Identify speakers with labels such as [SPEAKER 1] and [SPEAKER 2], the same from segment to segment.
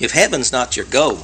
[SPEAKER 1] If heaven's not your goal,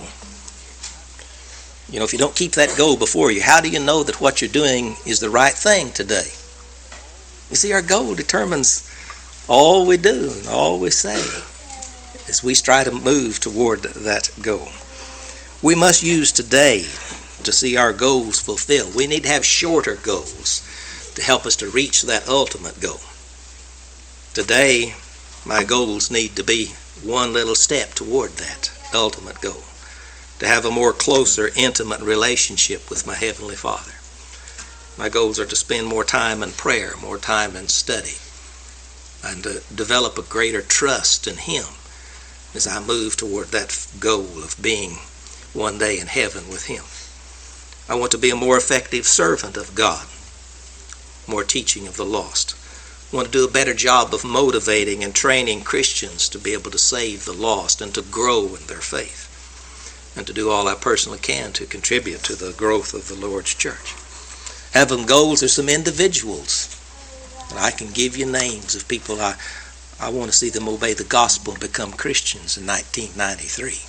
[SPEAKER 1] if you don't keep that goal before you, how do you know that what you're doing is the right thing today? You see, our goal determines all we do and all we say as we try to move toward that goal. We must use today to see our goals fulfilled. We need to have shorter goals to help us to reach that ultimate goal. Today, my goals need to be one little step toward that ultimate goal, to have a more closer, intimate relationship with my Heavenly Father. My goals are to spend more time in prayer, more time in study, and to develop a greater trust in Him as I move toward that goal of being one day in heaven with Him. I want to be a more effective servant of God, more teaching of the lost. I want to do a better job of motivating and training Christians to be able to save the lost and to grow in their faith, and to do all I personally can to contribute to the growth of the Lord's church. Having goals, there's some individuals, and I can give you names of people I want to see them obey the gospel and become Christians in 1993.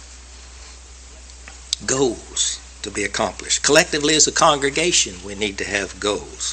[SPEAKER 1] Goals to be accomplished. Collectively as a congregation, we need to have goals.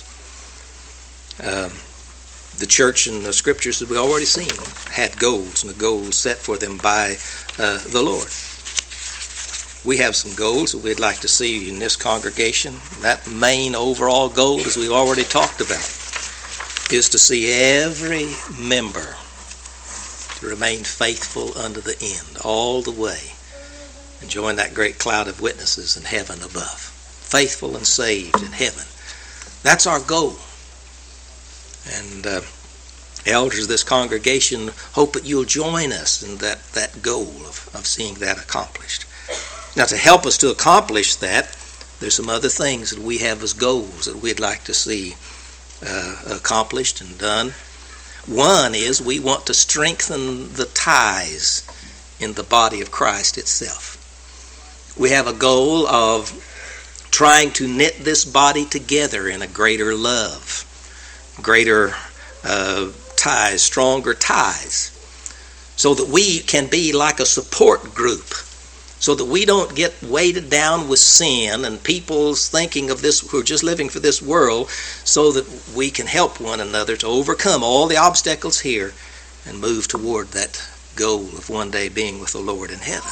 [SPEAKER 1] The church and the scriptures that we already seen had goals, and the goals set for them by the Lord. We have some goals that we'd like to see in this congregation. That main overall goal, as we've already talked about, is to see every member to remain faithful unto the end, all the way, and join that great cloud of witnesses in heaven above. Faithful and saved in heaven. That's our goal. And elders of this congregation hope that you'll join us in that goal of seeing that accomplished. Now, to help us to accomplish that, there's some other things that we have as goals that we'd like to see accomplished and done. One is we want to strengthen the ties in the body of Christ itself. We have a goal of trying to knit this body together in a greater love, greater ties, stronger ties, so that we can be like a support group, so that we don't get weighted down with sin and people's thinking of this, who are just living for this world, so that we can help one another to overcome all the obstacles here and move toward that goal of one day being with the Lord in heaven.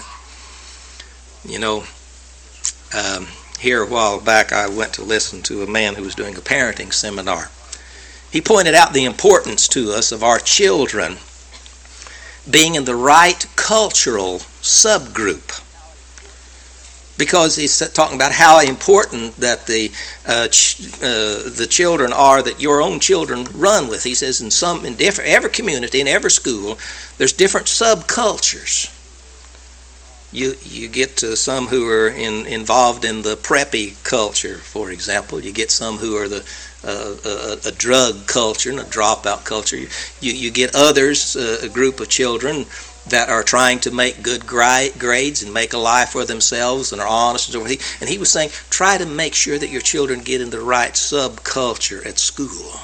[SPEAKER 1] Here a while back I went to listen to a man who was doing a parenting seminar. He pointed out the importance to us of our children being in the right cultural subgroup, because he's talking about how important that the children are that your own children run with. He says in every community, in every school, there's different subcultures. You get to some who are involved in the preppy culture, for example. You get some who are a drug culture and a dropout culture. You get others, a group of children that are trying to make good grades and make a life for themselves and are honest and so forth. And he was saying, try to make sure that your children get in the right subculture at school.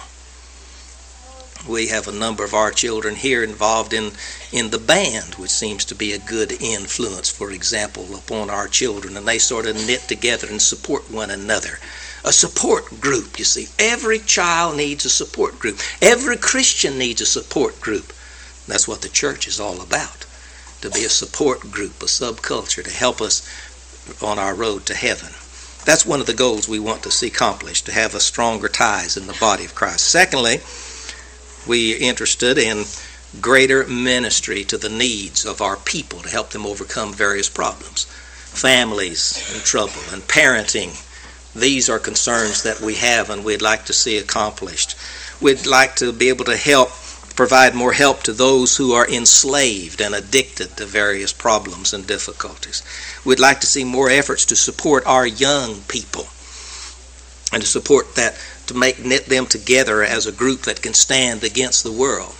[SPEAKER 1] We have a number of our children here involved in the band, which seems to be a good influence, for example, upon our children, and they sort of knit together and support one another. A support group, you see. Every child needs a support group. Every Christian needs a support group. That's what the church is all about, to be a support group, a subculture, to help us on our road to heaven. That's one of the goals we want to see accomplished, to have a stronger ties in the body of Christ. Secondly, we are interested in greater ministry to the needs of our people to help them overcome various problems. Families in trouble and parenting. These are concerns that we have and we'd like to see accomplished. We'd like to be able to provide more help to those who are enslaved and addicted to various problems and difficulties. We'd like to see more efforts to support our young people and to support that, to knit them together as a group that can stand against the world.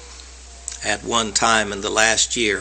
[SPEAKER 1] At one time in the last year,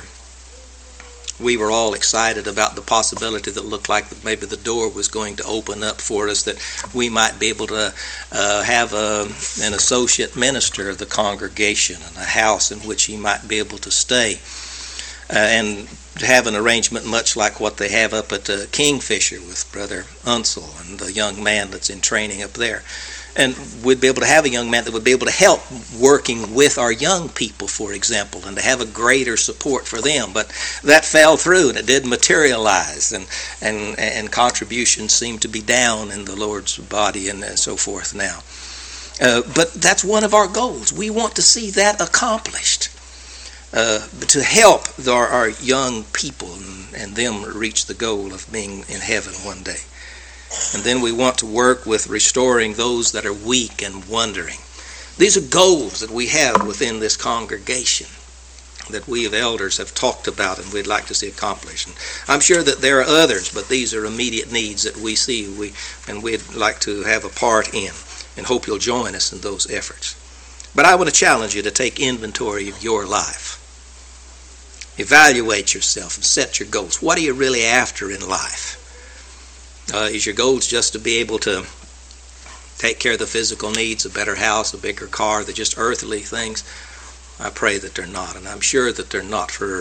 [SPEAKER 1] we were all excited about the possibility that looked like maybe the door was going to open up for us, that we might be able to have an associate minister of the congregation and a house in which he might be able to stay. and have an arrangement much like what they have up at Kingfisher with Brother Unsel and the young man that's in training up there. And we'd be able to have a young man that would be able to help working with our young people, for example, and to have a greater support for them. But that fell through, and it didn't materialize, and contributions seem to be down in the Lord's body and so forth now. But that's one of our goals. We want to see that accomplished, to help our young people and them reach the goal of being in heaven one day. And then we want to work with restoring those that are weak and wandering. These are goals that we have within this congregation that we of elders have talked about and we'd like to see accomplished. And I'm sure that there are others, but these are immediate needs that we see and we'd like to have a part in, and hope you'll join us in those efforts. But I want to challenge you to take inventory of your life. Evaluate yourself and set your goals. What are you really after in life? Is your goals just to be able to take care of the physical needs, a better house, a bigger car, they're just earthly things? I pray that they're not, and I'm sure that they're not for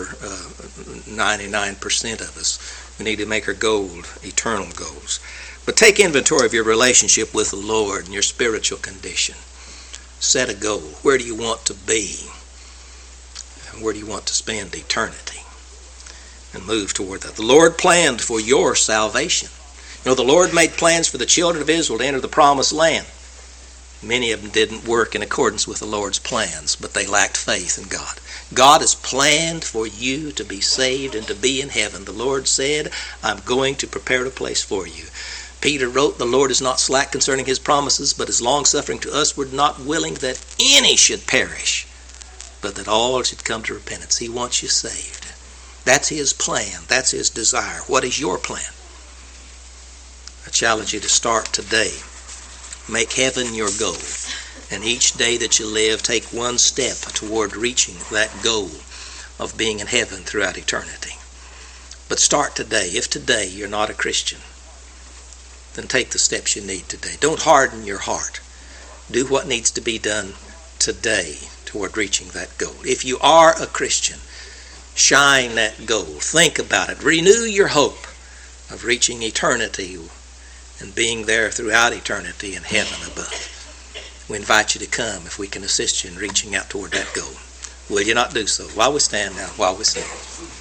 [SPEAKER 1] 99% of us. We need to make our goal eternal goals. But take inventory of your relationship with the Lord and your spiritual condition. Set a goal. Where do you want to be? Where do you want to spend eternity? And move toward that. The Lord planned for your salvation. You know, the Lord made plans for the children of Israel to enter the promised land. Many of them didn't work in accordance with the Lord's plans, but they lacked faith in God. God has planned for you to be saved and to be in heaven. The Lord said, I'm going to prepare a place for you. Peter wrote, the Lord is not slack concerning his promises, but is long-suffering to us. We're not willing that any should perish, but that all should come to repentance. He wants you saved. That's his plan. That's his desire. What is your plan? I challenge you to start today. Make heaven your goal. And each day that you live, take one step toward reaching that goal of being in heaven throughout eternity. But start today. If today you're not a Christian, then take the steps you need today. Don't harden your heart. Do what needs to be done today toward reaching that goal. If you are a Christian, shine that goal. Think about it. Renew your hope of reaching eternity and being there throughout eternity in heaven above. We invite you to come if we can assist you in reaching out toward that goal. Will you not do so? While we stand now, while we sing.